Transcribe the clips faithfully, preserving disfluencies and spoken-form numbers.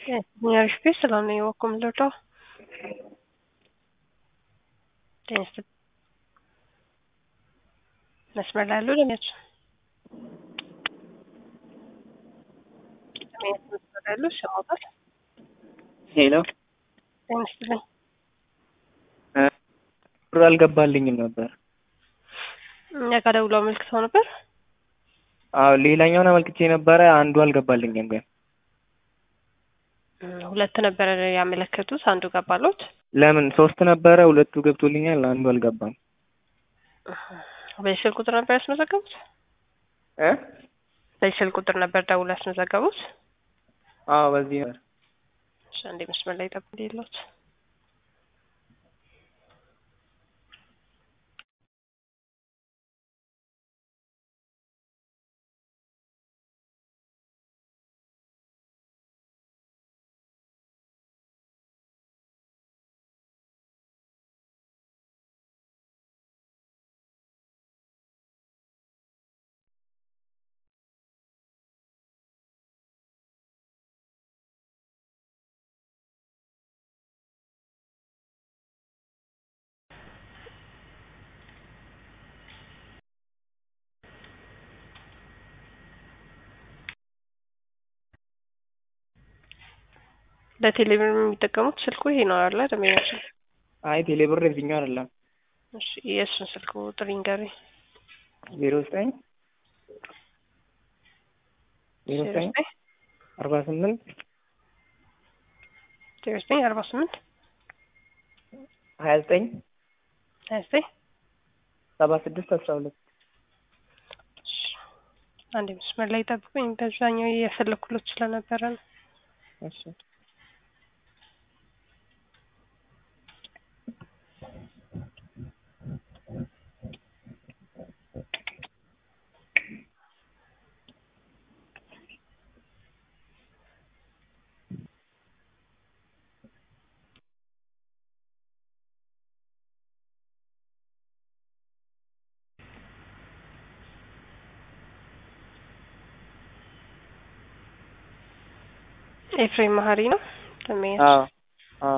Eh, Signor Spesso l'hanno io accumulato. Teeniste መስመር ላይ ያሉ ለሚያች መስመር ላይ ያሉ ሰማታል ሄሎ ጤንስትልኝ ብር አልገባልኝም ነበር። እኛ ጋር ደውሎ አመልክተው ነበር። አዎ ሌላኛውን አመልክቼ ነበረ፣ አንዱ አልገባልኝም። ግን ሁለት ነበር ያመለከቱት፣ አንዱ ገባሎት። ለምን ሶስት ነበረ፣ ሁለቱ ገብቶልኛል፣ አንዱ አልገባም። በስልክ ቁጥር ነበር ያስመዘገቡት እ በስልክ ቁጥር ነበር ደውሎ ያስመዘገቡት። አዎ በዚህ ነው። እሺ አንዴ መስመር ላይ ጠብቅ ይሉት። ለቴሌብር የሚጠቀሙት ስልኩ ይሄ ነው አይደል? ደመኛችን አይ ቴሌብር እዚህኛው አይደለም። እሺ የእሱን ስልክ ቁጥር ይንገሪ። ዜሮ ዘጠኝ ዜሮ ዘጠኝ አርባ ስምንት ዜሮ ዘጠኝ አርባ ስምንት ሀያ ዘጠኝ ሀያ ዘጠኝ ሰባ ስድስት አስራ ሁለት አንዴ መስመር ላይ ጠብቁኝ። በዛኛው የፈለኩሎት ስለነበረ ነው። እሺ ኤፍሬም መሀሪ ነው ደመኛ። አዎ አዎ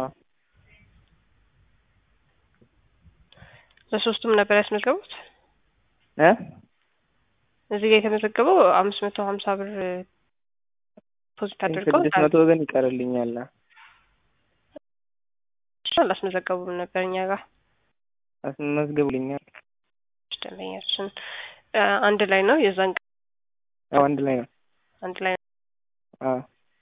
ለሶስቱም ነበር ያስመዘገቡት። እ እዚህ ጋር የተመዘገበው አምስት መቶ ሀምሳ ብር ፖዚት አድርገው ስድስት መቶ ግን ይቀርልኛል። አላስመዘገቡም ነበር እኛ ጋር አስመዝግቡልኛል። ደንበኛችን አንድ ላይ ነው የዛን አዎ አንድ ላይ ነው። አንድ ላይ ነው። አዎ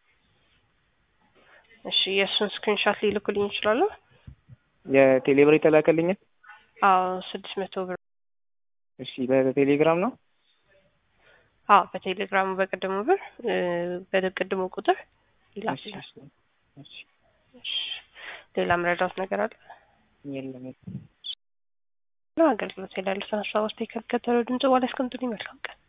እሺ የእሱን ስክሪንሾት ሊልኩልኝ ይችላሉ? የቴሌብር የተላከልኝ? አዎ ስድስት መቶ ብር። እሺ በቴሌግራም ነው? አዎ በቴሌግራሙ በቅድሙ ብር በቅድሙ ቁጥር ይላክልኝ። እሺ እሺ ሌላ መረዳት ነገር አለ? የለም። ነው አገልግሎት ይላል። ተነሳው እስቲ ከተከተለው ድምጽ በኋላ እስከምትሉኝ መልካም ቀን